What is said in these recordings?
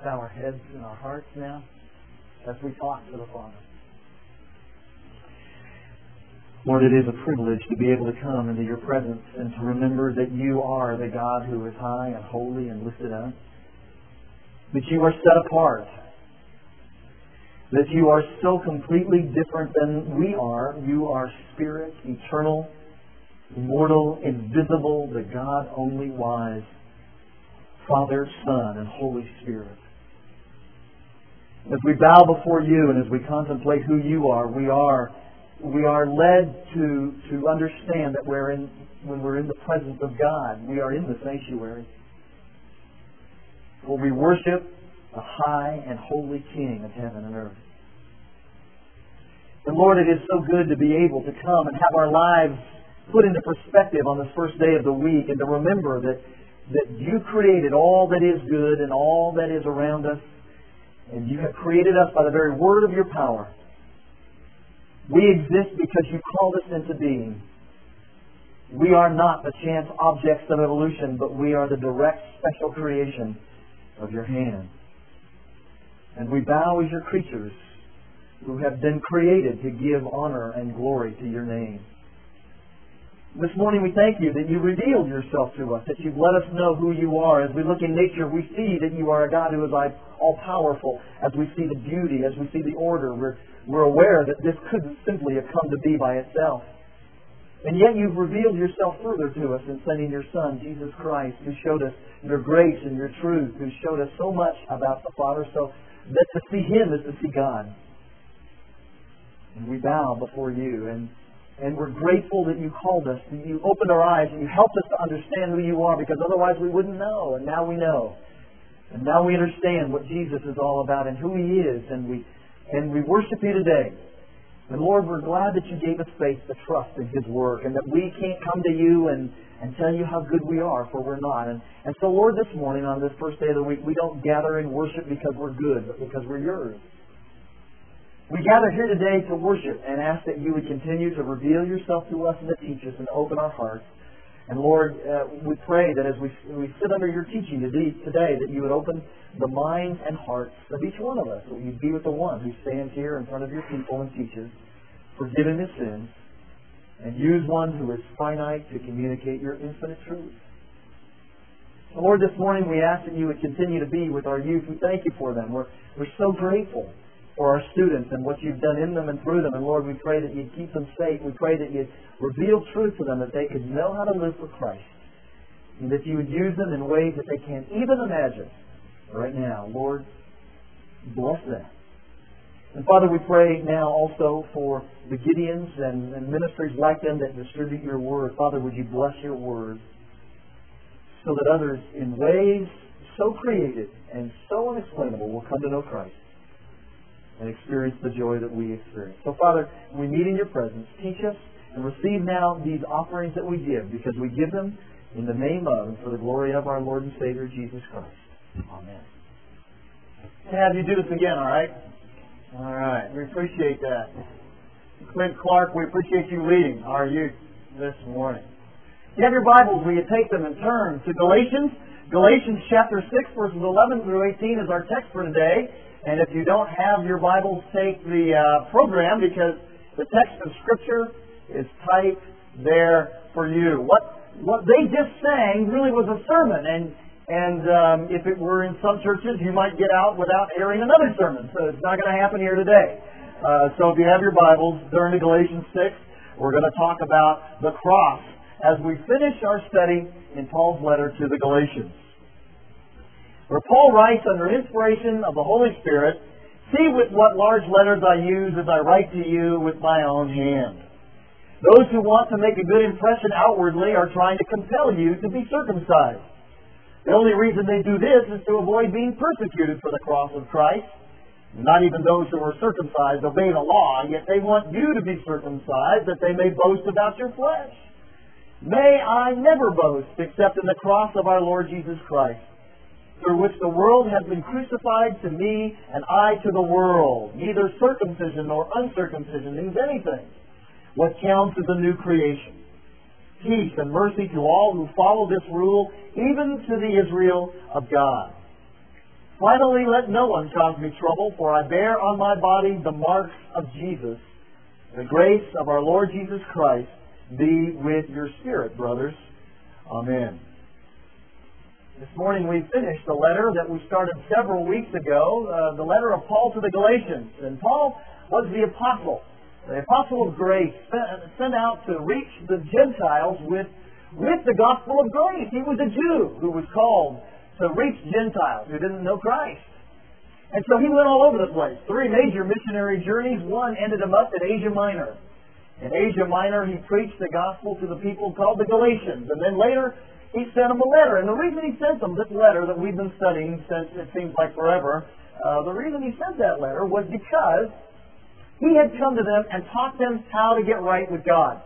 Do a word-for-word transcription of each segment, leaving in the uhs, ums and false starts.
bow our heads and our hearts now as we talk to the Father. Lord, it is a privilege to be able to come into your presence and to remember that you are the God who is high and holy and lifted up, that you are set apart, that you are so completely different than we are. You are spirit, eternal, immortal, invisible, the God only wise, Father, Son, and Holy Spirit. As we bow before you and as we contemplate who you are, we are we are led to to understand that we're in when we're in the presence of God, we are in the sanctuary, where we worship the high and holy King of heaven and earth. And Lord, it is so good to be able to come and have our lives put into perspective on this first day of the week, and to remember that that you created all that is good and all that is around us, and you have created us by the very word of your power. We exist because you called us into being. We are not the chance objects of evolution, but we are the direct special creation of your hand. And we bow as your creatures who have been created to give honor and glory to your name. This morning we thank you that you revealed yourself to us, that you've let us know who you are. As we look in nature, we see that you are a God who is all-powerful. As we see the beauty, as we see the order, we're, we're aware that this couldn't simply have come to be by itself. And yet you've revealed yourself further to us in sending your Son, Jesus Christ, who showed us your grace and your truth, who showed us so much about the Father, so that to see Him is to see God. And we bow before you, and And we're grateful that you called us, that you opened our eyes, and you helped us to understand who you are, because otherwise we wouldn't know. And now we know. And now we understand what Jesus is all about and who He is. And we and we worship you today. And Lord, we're glad that you gave us faith to trust in His Word, and that we can't come to you and, and tell you how good we are, for we're not. And, and so, Lord, this morning on this first day of the week, we don't gather and worship because we're good, but because we're yours. We gather here today to worship and ask that you would continue to reveal yourself to us and to teach us and open our hearts. And Lord, uh, we pray that as we, we sit under your teaching today, today, that you would open the minds and hearts of each one of us. That you'd be with the one who stands here in front of your people and teaches, forgiving his sins, and use one who is finite to communicate your infinite truth. So Lord, this morning we ask that you would continue to be with our youth. We thank you for them. We're, we're so grateful for our students and what you've done in them and through them. And Lord, we pray that you'd keep them safe. We pray that you'd reveal truth to them, that they could know how to live for Christ. And that you would use them in ways that they can't even imagine right now. Lord, bless them. And Father, we pray now also for the Gideons and, and ministries like them that distribute your word. Father, would you bless your word so that others in ways so creative and so unexplainable will come to know Christ and experience the joy that we experience. So, Father, we meet in your presence. Teach us and receive now these offerings that we give, because we give them in the name of and for the glory of our Lord and Savior, Jesus Christ. Amen. To have you do this again, all right? All right. We appreciate that. Clint Clark, we appreciate you leading our youth this morning. If you have your Bibles, will you take them and turn to Galatians? Galatians chapter six, verses eleven through eighteen is our text for today. And if you don't have your Bibles, take the uh, program, because the text of Scripture is typed there for you. What what they just sang really was a sermon, and and um, if it were in some churches, you might get out without hearing another sermon. So it's not going to happen here today. Uh, so if you have your Bibles, turn to Galatians six. We're going to talk about the cross as we finish our study in Paul's letter to the Galatians, where Paul writes under inspiration of the Holy Spirit, "See with what large letters I use as I write to you with my own hand. Those who want to make a good impression outwardly are trying to compel you to be circumcised. The only reason they do this is to avoid being persecuted for the cross of Christ. Not even those who are circumcised obey the law, yet they want you to be circumcised, that they may boast about your flesh. May I never boast except in the cross of our Lord Jesus Christ, through which the world has been crucified to me, and I to the world. Neither circumcision nor uncircumcision means anything. What counts is a new creation. Peace and mercy to all who follow this rule, even to the Israel of God. Finally, let no one cause me trouble, for I bear on my body the marks of Jesus. The grace of our Lord Jesus Christ be with your spirit, brothers. Amen. This morning we finished the letter that we started several weeks ago, uh, the letter of Paul to the Galatians. And Paul was the apostle, the apostle of grace, sent out to reach the Gentiles with, with the gospel of grace. He was a Jew who was called to reach Gentiles who didn't know Christ. And so he went all over the place. Three major missionary journeys. One ended him up in Asia Minor. In Asia Minor, he preached the gospel to the people called the Galatians. And then later, he sent them a letter. And the reason he sent them this letter that we've been studying since it seems like forever, uh, the reason he sent that letter was because he had come to them and taught them how to get right with God.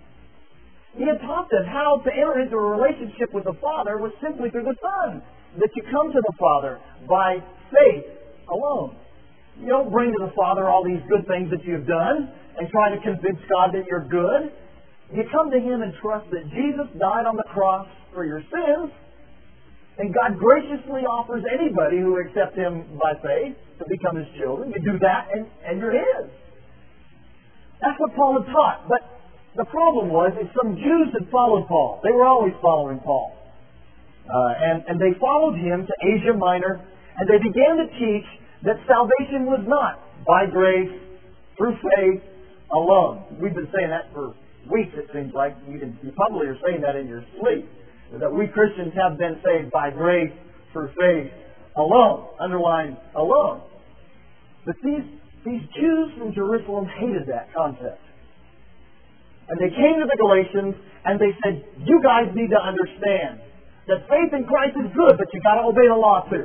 He had taught them how to enter into a relationship with the Father was simply through the Son. That you come to the Father by faith alone. You don't bring to the Father all these good things that you've done and try to convince God that you're good. You come to Him and trust that Jesus died on the cross for your sins, and God graciously offers anybody who accepts Him by faith to become His children. You do that and, and you're His. That's what Paul had taught. But the problem was that some Jews had followed Paul. They were always following Paul. Uh, and, and they followed him to Asia Minor, and they began to teach that salvation was not by grace, through faith, alone. We've been saying that for weeks, it seems like. You, can, you probably are saying that in your sleep. That we Christians have been saved by grace, through faith, alone. Underline, alone. But these, these Jews from Jerusalem hated that concept. And they came to the Galatians, and they said, you guys need to understand that faith in Christ is good, but you've got to obey the law too.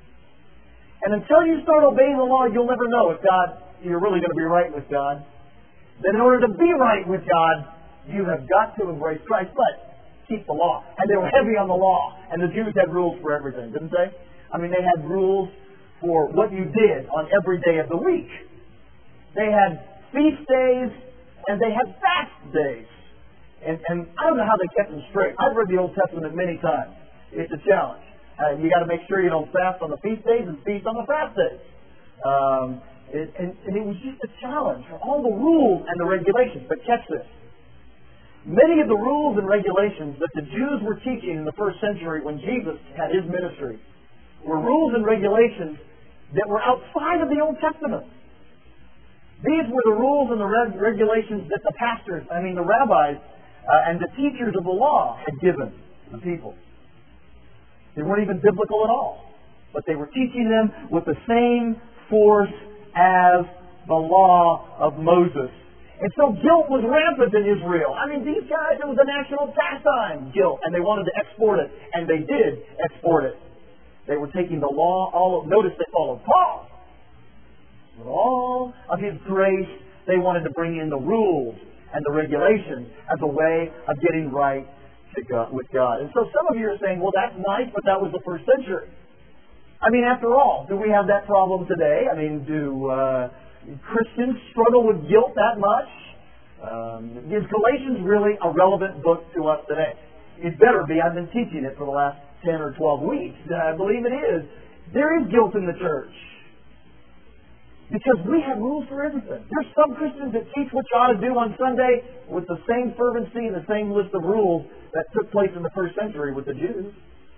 And until you start obeying the law, you'll never know if God, you're really going to be right with God. Then in order to be right with God, you have got to embrace Christ, but keep the law. And they were heavy on the law, and the Jews had rules for everything, didn't they? I mean, they had rules for what you did on every day of the week. They had feast days, and they had fast days. And, and I don't know how they kept them straight. I've read the Old Testament many times. It's a challenge. Uh, you got to make sure you don't fast on the feast days and feast on the fast days. Um, it, and, and it was just a challenge for all the rules and the regulations. But catch this. Many of the rules and regulations that the Jews were teaching in the first century when Jesus had His ministry were rules and regulations that were outside of the Old Testament. These were the rules and the reg- regulations that the pastors, I mean the rabbis, Uh, and the teachers of the law had given the people. They weren't even biblical at all. But they were teaching them with the same force as the law of Moses. And so guilt was rampant in Israel. I mean, these guys, it was a national pastime, guilt. And they wanted to export it. And they did export it. They were taking the law, all of, notice they followed Paul. With all of his grace, they wanted to bring in the rules and the regulations as a way of getting right to God, with God. And so some of you are saying, well, that's nice, but that was the first century. I mean, after all, do we have that problem today? I mean, do uh, Christians struggle with guilt that much? Um, is Galatians really a relevant book to us today? It better be. I've been teaching it for the last ten or twelve weeks. I believe it is. There is guilt in the church. Because we have rules for everything. There's some Christians that teach what you ought to do on Sunday with the same fervency and the same list of rules that took place in the first century with the Jews.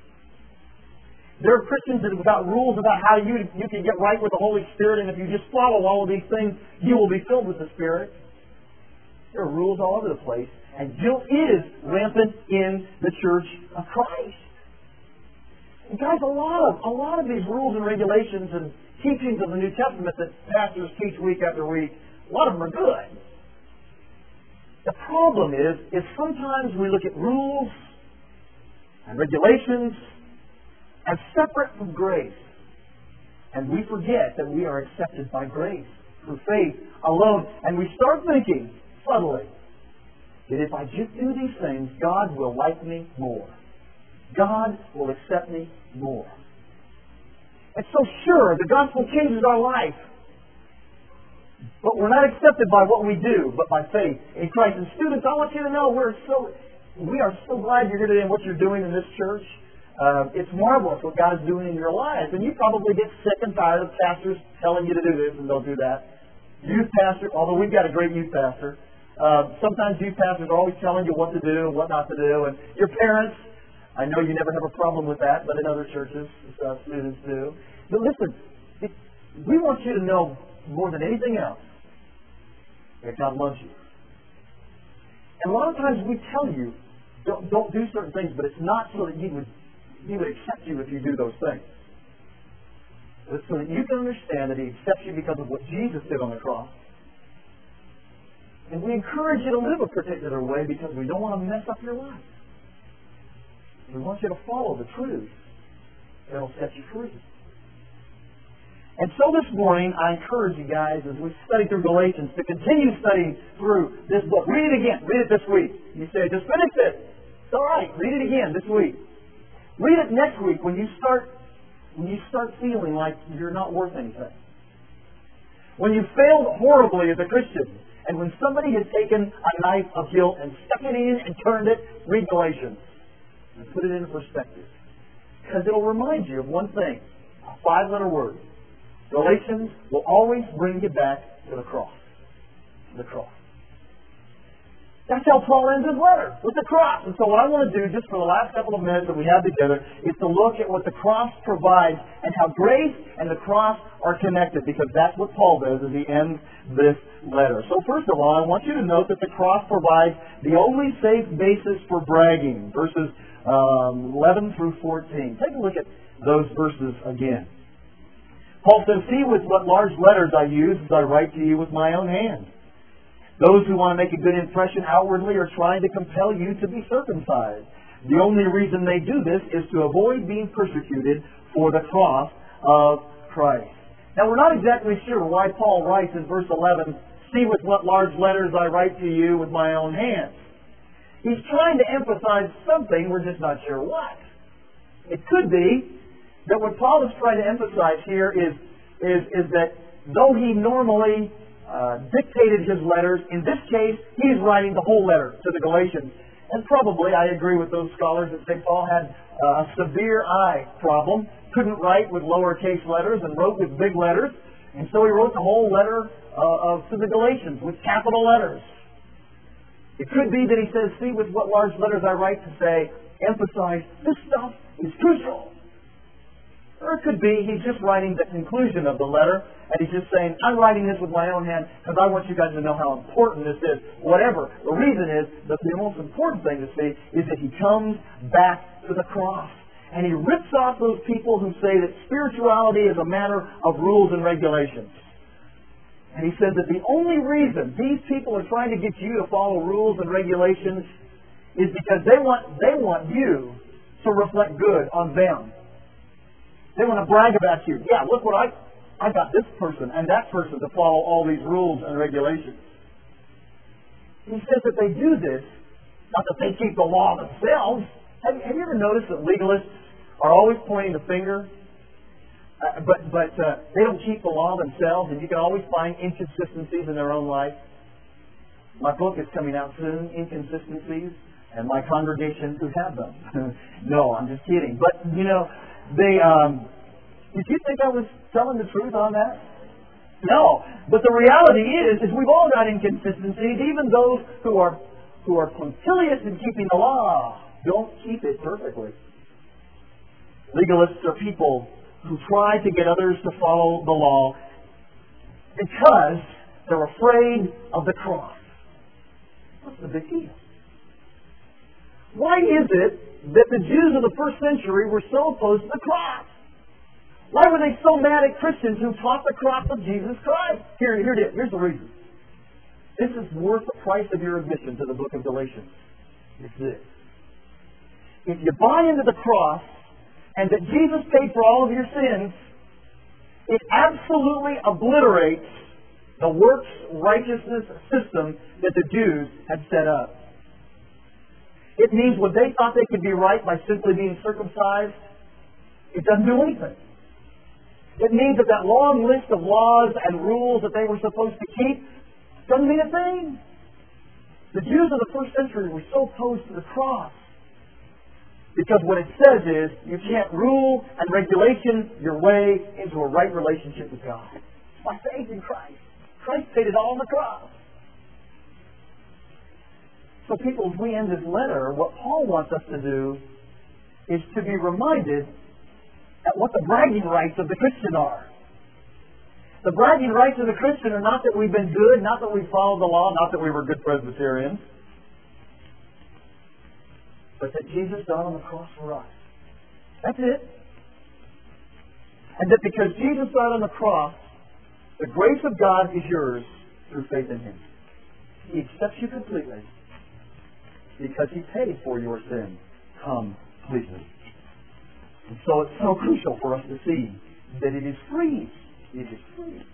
There are Christians that have got rules about how you, you can get right with the Holy Spirit, and if you just follow all of these things, you will be filled with the Spirit. There are rules all over the place, and guilt is rampant in the church of Christ. And guys, a lot of a lot of these rules and regulations and teachings of the New Testament that pastors teach week after week, a lot of them are good. The problem is, is sometimes we look at rules and regulations as separate from grace. And we forget that we are accepted by grace, through faith alone. And we start thinking, subtly, that if I just do these things, God will like me more. God will accept me more. And so sure, the gospel changes our life. But we're not accepted by what we do, but by faith in Christ. And students, I want you to know we're so we are so glad you're here today and what you're doing in this church. Uh, it's marvelous what God is doing in your life. And you probably get sick and tired of pastors telling you to do this and don't do that. Youth pastor, although we've got a great youth pastor, uh, sometimes youth pastors are always telling you what to do and what not to do. And your parents, I know you never have a problem with that, but in other churches, uh, students do. But listen, it, we want you to know more than anything else that God loves you. And a lot of times we tell you, don't, don't do certain things, but it's not so that He would, He would accept you if you do those things. It's so that you can understand that He accepts you because of what Jesus did on the cross. And we encourage you to live a particular way because we don't want to mess up your life. We want you to follow the truth that will set you free. And so this morning, I encourage you guys, as we study through Galatians, to continue studying through this book. Read it again. Read it this week. You say, just finish it. It's all right. Read it again this week. Read it next week when you start when you start feeling like you're not worth anything. When you failed horribly as a Christian, and when somebody has taken a knife of guilt and stuck it in and turned it, read Galatians and put it into perspective. Because it'll remind you of one thing, a five-letter word. Galatians will always bring you back to the cross. The cross. That's how Paul ends his letter, with the cross. And so what I want to do, just for the last couple of minutes that we have together, is to look at what the cross provides and how grace and the cross are connected, because that's what Paul does as he ends this letter. So first of all, I want you to note that the cross provides the only safe basis for bragging, verses um, eleven through fourteen. Take a look at those verses again. Paul says, "See with what large letters I use as I write to you with my own hand. Those who want to make a good impression outwardly are trying to compel you to be circumcised. The only reason they do this is to avoid being persecuted for the cross of Christ." Now, we're not exactly sure why Paul writes in verse eleven, "See with what large letters I write to you with my own hands." He's trying to emphasize something, we're just not sure what. It could be that what Paul is trying to emphasize here is, is, is that though he normally uh, dictated his letters, in this case, he's writing the whole letter to the Galatians. And probably, I agree with those scholars that say Paul had uh, a severe eye problem, couldn't write with lowercase letters and wrote with big letters, and so he wrote the whole letter uh, of, to the Galatians with capital letters. It could be that he says, "See with what large letters I write," to say, emphasize, this stuff is crucial. Or it could be he's just writing the conclusion of the letter, and he's just saying, "I'm writing this with my own hand because I want you guys to know how important this is." Whatever. The reason is that the most important thing to see is that he comes back to the cross. And he rips off those people who say that spirituality is a matter of rules and regulations. And he says that the only reason these people are trying to get you to follow rules and regulations is because they want they want you to reflect good on them. They want to brag about you. Yeah, look what I I got this person and that person to follow all these rules and regulations. He says that they do this, not that they keep the law themselves. Have, have you ever noticed that legalists are always pointing the finger? Uh, but but uh, they don't keep the law themselves, and you can always find inconsistencies in their own life. My book is coming out soon, Inconsistencies, and my congregation who have them. No, I'm just kidding. But, you know, they, um, did you think I was telling the truth on that? No. But the reality is, is we've all got inconsistencies, even those who are who are punctilious in keeping the law don't keep it perfectly. Legalists are people who try to get others to follow the law because they're afraid of the cross. What's the big deal? Why is it that the Jews of the first century were so opposed to the cross? Why were they so mad at Christians who taught the cross of Jesus Christ? Here, here it is. Here's the reason. This is worth the price of your admission to the book of Galatians. It's this. If you buy into the cross and that Jesus paid for all of your sins, it absolutely obliterates the works righteousness system that the Jews had set up. It means when they thought they could be right by simply being circumcised, it doesn't do anything. It means that that long list of laws and rules that they were supposed to keep doesn't mean a thing. The Jews of the first century were so opposed to the cross Because what it says is, you can't rule and regulation your way into a right relationship with God. It's by faith in Christ. Christ paid it all on the cross. So people, as we end this letter, what Paul wants us to do is to be reminded at what the bragging rights of the Christian are. The bragging rights of the Christian are not that we've been good, not that we followed the law, not that we were good Presbyterians, but that Jesus died on the cross for us. That's it. And that because Jesus died on the cross, the grace of God is yours through faith in Him. He accepts you completely because He paid for your sin completely. And so it's so crucial for us to see that it is free. It is free.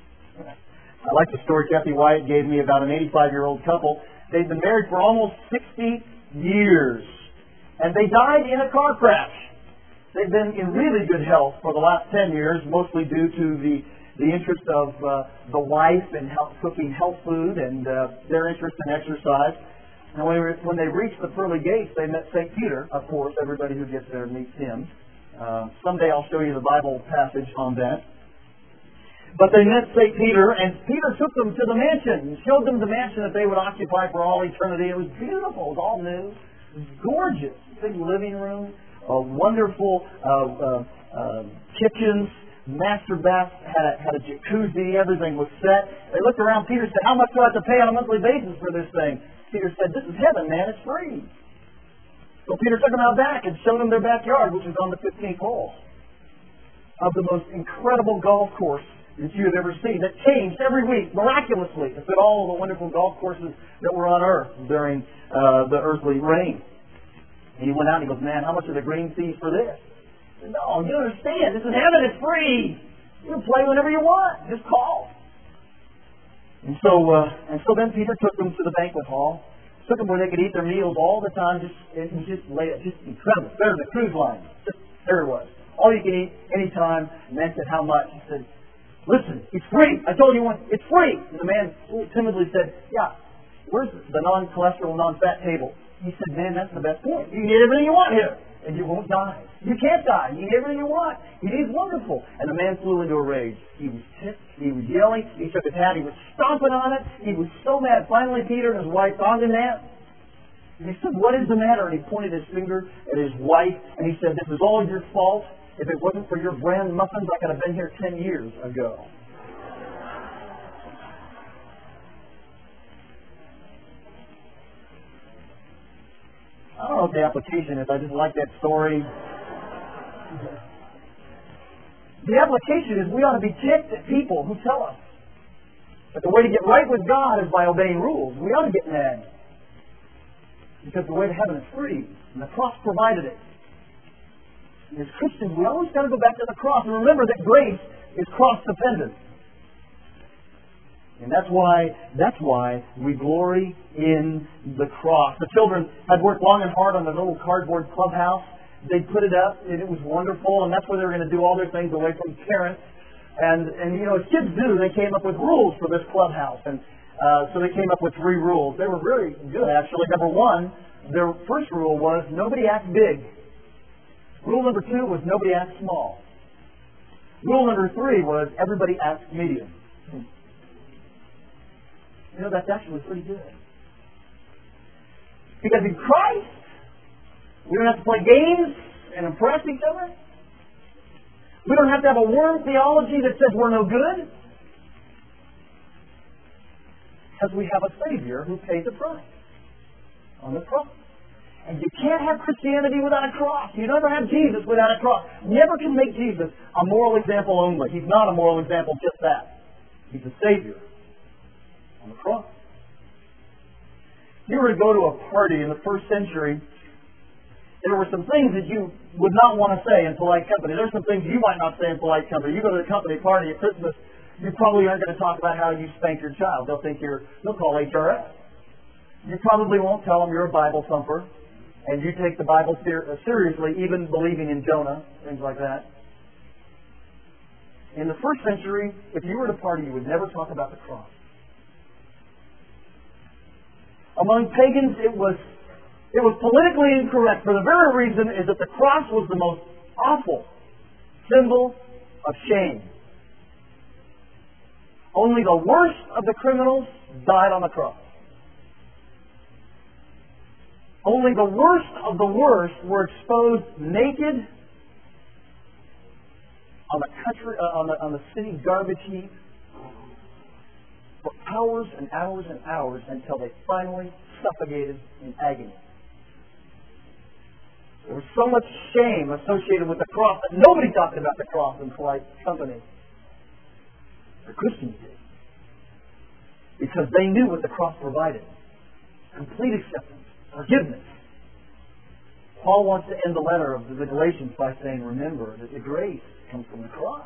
I like the story Kathy Wyatt gave me about an eighty-five-year-old couple. They'd been married for almost sixty years. And they died in a car crash. They've been in really good health for the last ten years, mostly due to the, the interest of uh, the wife in health, cooking health food and uh, their interest in exercise. And when, when they reached the pearly gates, they met Saint Peter. Of course, everybody who gets there meets him. Uh, someday I'll show you the Bible passage on that. But they met Saint Peter, and Peter took them to the mansion and showed them the mansion that they would occupy for all eternity. It was beautiful. It was all new. It was gorgeous. Big living room, a wonderful uh, uh, uh, kitchens, master bath, had a, had a jacuzzi, everything was set. They looked around, Peter said, how much do I have to pay on a monthly basis for this thing? Peter said, this is heaven, man, it's free. So Peter took them out back and showed them their backyard, which is on the fifteenth hole of the most incredible golf course that you have ever seen, that changed every week, miraculously. It's at all of the wonderful golf courses that were on earth during uh, the earthly reign. And he went out and he goes, man, how much are the green fees for this? He said, no, you understand. This is heaven. It's free. You can play whenever you want. Just call. And so uh, and so then Peter took them to the banquet hall, took them where they could eat their meals all the time. Just and he just laid it. Just incredible. Better than the cruise line. Just, there it was. All you can eat, anytime. And then said, how much? He said, listen, it's free. I told you once, it's free. And the man timidly said, yeah, where's the non-cholesterol, non-fat table? He said, man, that's the best point. You can get everything you want here, and you won't die. You can't die. You can get everything you want. It is wonderful. And the man flew into a rage. He was ticked. He was yelling. He took his hat. He was stomping on it. He was so mad. Finally, Peter and his wife found him mad. And he said, what is the matter? And he pointed his finger at his wife, and he said, this is all your fault. If it wasn't for your bran muffins, I could have been here ten years ago. I don't know what the application is. I just like that story. The application is we ought to be ticked at people who tell us that the way to get right with God is by obeying rules. We ought to get mad. Because the way to heaven is free. And the cross provided it. And as Christians, we always got to go back to the cross. And remember that grace is cross-dependent. And that's why, that's why we glory in the cross. The children had worked long and hard on the little cardboard clubhouse. They put it up, and it was wonderful, and that's where they were going to do all their things away from parents. And, and you know, as kids do, they came up with rules for this clubhouse. And uh, so they came up with three rules. They were very good, actually. Number one, their first rule was nobody act big. Rule number two was nobody act small. Rule number three was everybody act medium. You know, that's actually pretty good. Because in Christ, we don't have to play games and impress each other. We don't have to have a worm theology that says we're no good. Because we have a Savior who paid the price on the cross. And you can't have Christianity without a cross. You never have Jesus without a cross. You never can make Jesus a moral example only. He's not a moral example, just that. He's a Savior on the cross. If you were to go to a party in the first century, there were some things that you would not want to say in polite company. There are some things you might not say in polite company. You go to the company party at Christmas, you probably aren't going to talk about how you spanked your child. They'll think you're, they'll call H R S. You probably won't tell them you're a Bible thumper, and you take the Bible ser- seriously, even believing in Jonah, things like that. In the first century, if you were at a party, you would never talk about the cross. Among pagans, it was It was politically incorrect for the very reason is that the cross was the most awful symbol of shame. Only the worst of the criminals died on the cross. Only the worst of the worst were exposed naked on the country, uh, on the on the city garbage heap for hours and hours and hours until they finally suffocated in agony. There was so much shame associated with the cross that nobody talked about the cross in polite company. The Christians did. Because they knew what the cross provided. Complete acceptance, forgiveness. Paul wants to end the letter of the Galatians by saying, remember that the grace comes from the cross.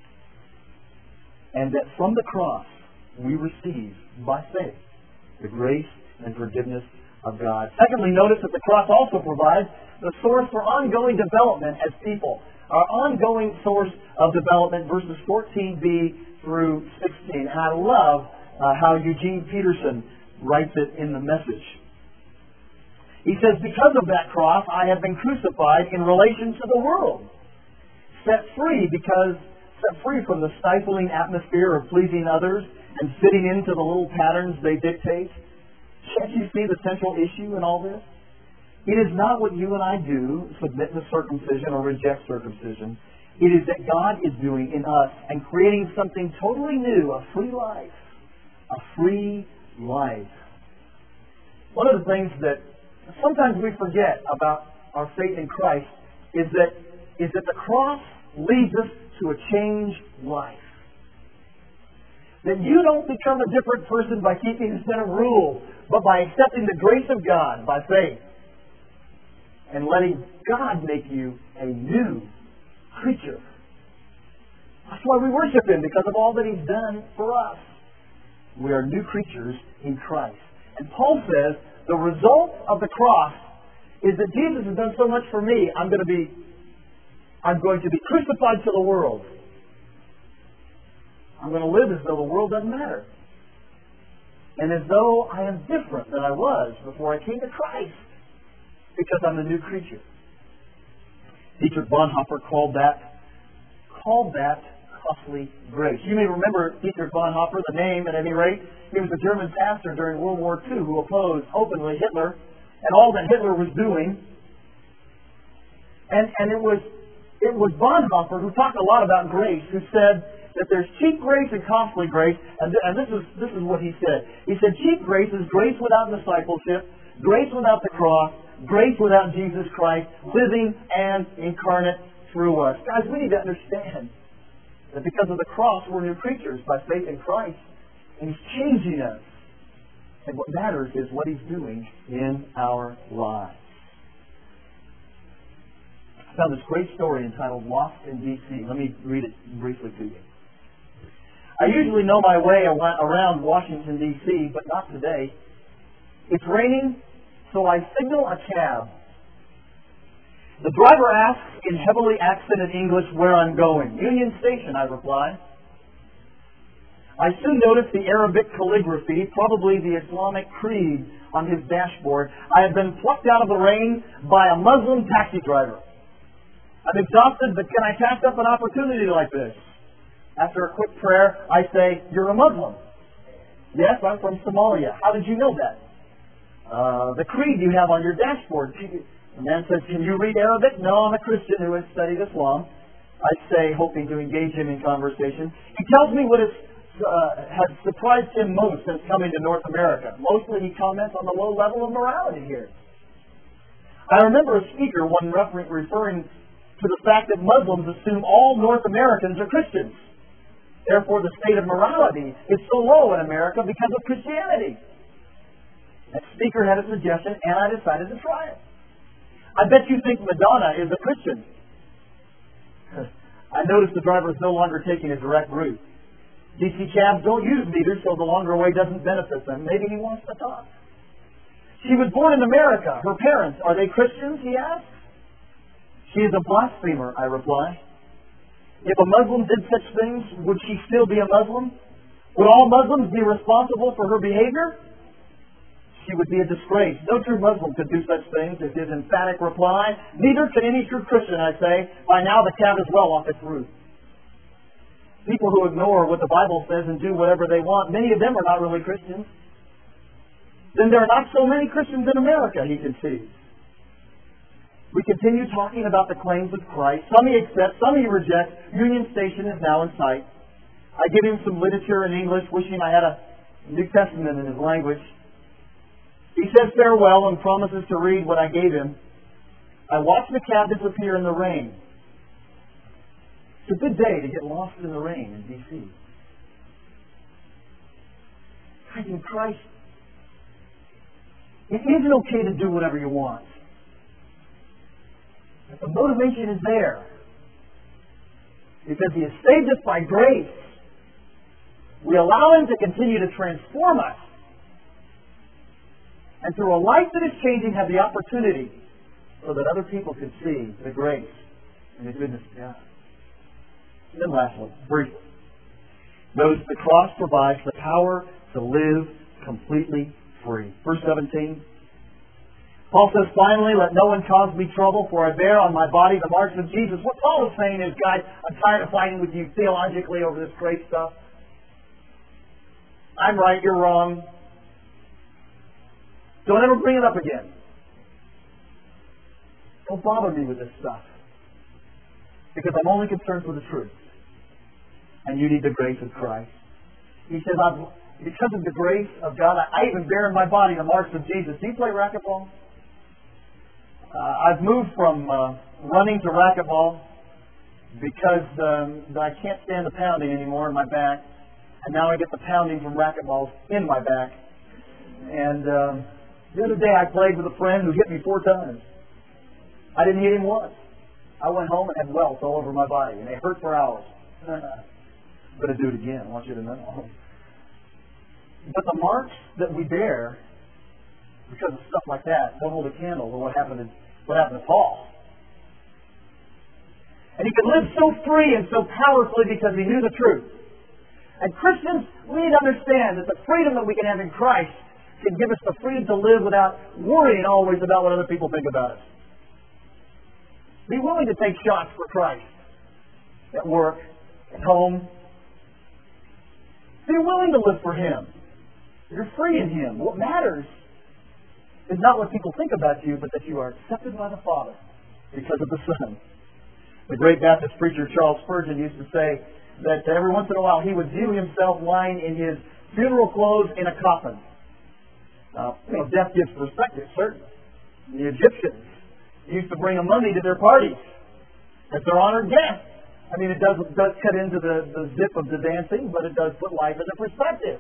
And that from the cross we receive, by faith, the grace and forgiveness of God. Secondly, notice that the cross also provides the source for ongoing development as people. Our ongoing source of development, verses fourteen b through sixteen. And I love uh, how Eugene Peterson writes it in the Message. He says, because of that cross, I have been crucified in relation to the world. Set free because, set free from the stifling atmosphere of pleasing others and fitting into the little patterns they dictate. Can't you see the central issue in all this? It is not what you and I do, submit to circumcision or reject circumcision. It is that God is doing in us and creating something totally new, a free life. A free life. One of the things that sometimes we forget about our faith in Christ is that, is that the cross leads us to a changed life. That you don't become a different person by keeping a set of rules, but by accepting the grace of God by faith and letting God make you a new creature. That's why we worship Him, because of all that He's done for us. We are new creatures in Christ. And Paul says the result of the cross is that Jesus has done so much for me. I'm going to be, I'm going to be crucified to the world. I'm going to live as though the world doesn't matter. And as though I am different than I was before I came to Christ. Because I'm a new creature. Dietrich Bonhoeffer called that, called that costly grace. You may remember Dietrich Bonhoeffer, the name at any rate. He was a German pastor during World War Two who opposed openly Hitler and all that Hitler was doing. And, and it was it was Bonhoeffer who talked a lot about grace, who said that there's cheap grace and costly grace, and, th- and this is this is what he said. He said cheap grace is grace without discipleship, grace without the cross, grace without Jesus Christ, living and incarnate through us. Guys, we need to understand that because of the cross, we're new creatures by faith in Christ, and He's changing us. And what matters is what He's doing in our lives. I found this great story entitled Lost in D C Let me read it briefly to you. I usually know my way around Washington, D C, but not today. It's raining, so I signal a cab. The driver asks in heavily accented English where I'm going. Union Station, I reply. I soon notice the Arabic calligraphy, probably the Islamic creed, on his dashboard. I have been plucked out of the rain by a Muslim taxi driver. I'm exhausted, but can I pass up an opportunity like this? After a quick prayer, I say, you're a Muslim. Yes, I'm from Somalia. How did you know that? Uh, the creed you have on your dashboard. The man says, can you read Arabic? No, I'm a Christian who has studied Islam. I say, hoping to engage him in conversation. He tells me what is, uh, has surprised him most since coming to North America. Mostly he comments on the low level of morality here. I remember a speaker one refer- referring to the fact that Muslims assume all North Americans are Christians. Therefore, the state of morality is so low in America because of Christianity. That speaker had a suggestion, and I decided to try it. I bet you think Madonna is a Christian. I noticed the driver is no longer taking a direct route. D C cabs don't use meters, so the longer way doesn't benefit them. Maybe he wants to talk. She was born in America. Her parents, are they Christians, he asks. She is a blasphemer, I reply. If a Muslim did such things, would she still be a Muslim? Would all Muslims be responsible for her behavior? She would be a disgrace. No true Muslim could do such things, is his emphatic reply. Neither can any true Christian, I say. By now the cat is well off its roost. People who ignore what the Bible says and do whatever they want, many of them are not really Christians. Then there are not so many Christians in America, he concedes. We continue talking about the claims of Christ. Some he accepts, some he rejects. Union Station is now in sight. I give him some literature in English, wishing I had a New Testament in his language. He says farewell and promises to read what I gave him. I watch the cab disappear in the rain. It's a good day to get lost in the rain in D C In Christ, it isn't okay to do whatever you want. But the motivation is there. Because He has saved us by grace. We allow Him to continue to transform us. And through a life that is changing, have the opportunity so that other people can see the grace and the goodness of God. And then lastly, briefly, notice the cross provides the power to live completely free. Verse seventeen. Paul says, finally, let no one cause me trouble, for I bear on my body the marks of Jesus. What Paul is saying is, guys, I'm tired of fighting with you theologically over this great stuff. I'm right, you're wrong. Don't ever bring it up again. Don't bother me with this stuff. Because I'm only concerned with the truth. And you need the grace of Christ. He says, I've, because of the grace of God, I, I even bear in my body the marks of Jesus. Do you play racquetball? Uh, I've moved from uh, running to racquetball because um, I can't stand the pounding anymore in my back. And now I get the pounding from racquetballs in my back. And um, the other day I played with a friend who hit me four times. I didn't hit him once. I went home and had welts all over my body, and they hurt for hours. I'm going to do it again, I want you to know. But the marks that we bear, because of stuff like that, don't hold a candle to what happened to, what happened to Paul. And he could live so free and so powerfully because he knew the truth. And Christians, we need to understand that the freedom that we can have in Christ can give us the freedom to live without worrying always about what other people think about us. Be willing to take shots for Christ at work, at home. Be willing to live for Him. You're free in Him. What matters is not what people think about you, but that you are accepted by the Father because of the Son. The great Baptist preacher Charles Spurgeon used to say that every once in a while he would view himself lying in his funeral clothes in a coffin. Now, you know, death gives perspective, certainly. The Egyptians used to bring a mummy to their parties as their honored guest. I mean, it does, it does cut into the, the zip of the dancing, but it does put life into perspective.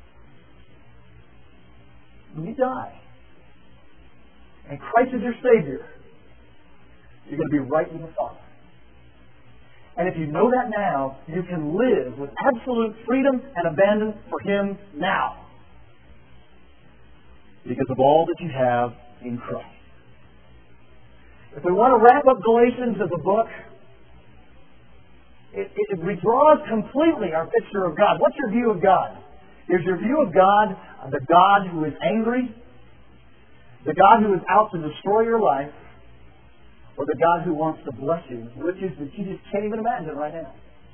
When you die, and Christ is your Savior, you're going to be right with the Father. And if you know that now, you can live with absolute freedom and abandon for Him now. Because of all that you have in Christ. If we want to wrap up Galatians as a book, it, it, it withdraws completely our picture of God. What's your view of God? Is your view of God the God who is angry? The God who is out to destroy your life? Or the God who wants to bless you with riches that you just can't even imagine right now?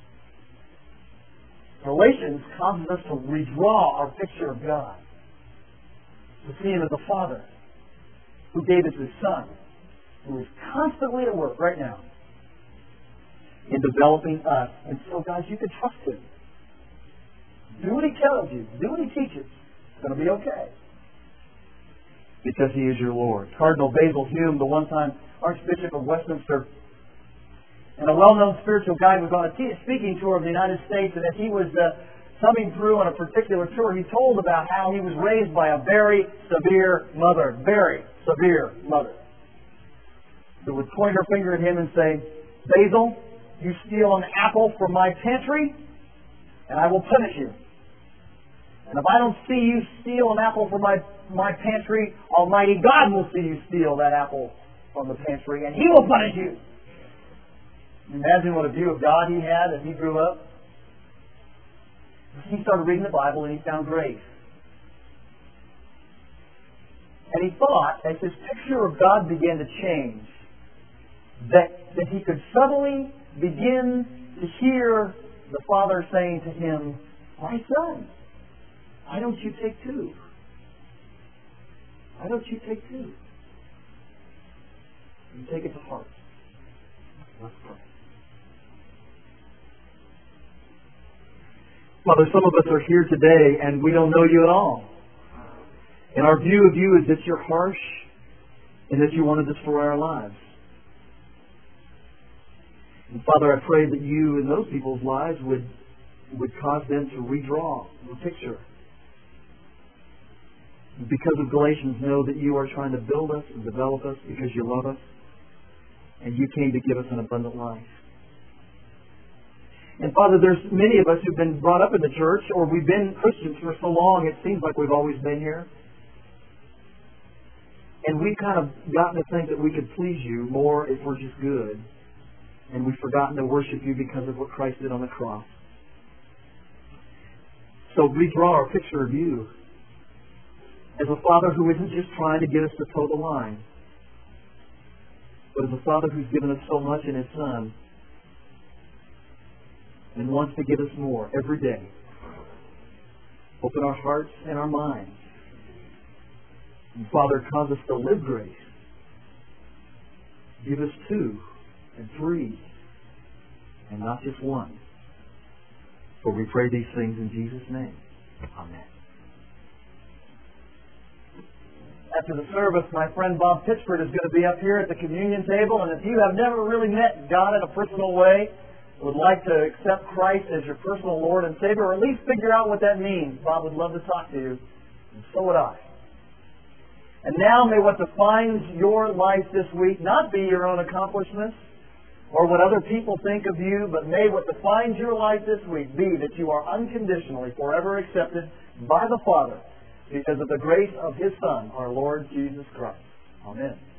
Galatians causes us to redraw our picture of God. To see Him as a Father who gave us His Son, who is constantly at work right now in developing us. And so, guys, you can trust Him. Do what He tells you. Do what He teaches. It's going to be okay. Because He is your Lord. Cardinal Basil Hume, the one-time Archbishop of Westminster, and a well-known spiritual guide, was on a speaking tour of the United States, and as he was uh, coming through on a particular tour, he told about how he was raised by a very severe mother. Very severe mother. Who would point her finger at him and say, Basil, you steal an apple from my pantry, and I will punish you. And if I don't see you steal an apple from my, my pantry, Almighty God will see you steal that apple from the pantry, and He will punish you. Imagine what a view of God he had as he grew up. He started reading the Bible and he found grace. And he thought, as his picture of God began to change, that, that he could suddenly begin to hear the Father saying to him, "My son, why don't you take two? Why don't you take two?" And take it to heart. Let's pray. Father, some of us are here today and we don't know you at all. And our view of you is that you're harsh and that you want to destroy our lives. And Father, I pray that you in those people's lives would, would cause them to redraw the picture. Because of Galatians, know that you are trying to build us and develop us because you love us. And you came to give us an abundant life. And Father, there's many of us who've been brought up in the church, or we've been Christians for so long, it seems like we've always been here. And we've kind of gotten to think that we could please you more if we're just good. And we've forgotten to worship you because of what Christ did on the cross. So redraw our picture of you as a Father who isn't just trying to get us to toe the line, but as a Father who's given us so much in His Son and wants to give us more every day. Open our hearts and our minds. And Father, cause us to live grace. Give us two and three and not just one. For we pray these things in Jesus' name. Amen. After the service, my friend Bob Pitchford is going to be up here at the communion table, and if you have never really met God in a personal way, would like to accept Christ as your personal Lord and Savior, or at least figure out what that means, Bob would love to talk to you, and so would I. And now may what defines your life this week not be your own accomplishments or what other people think of you, but may what defines your life this week be that you are unconditionally forever accepted by the Father because of the grace of His Son, our Lord Jesus Christ. Amen.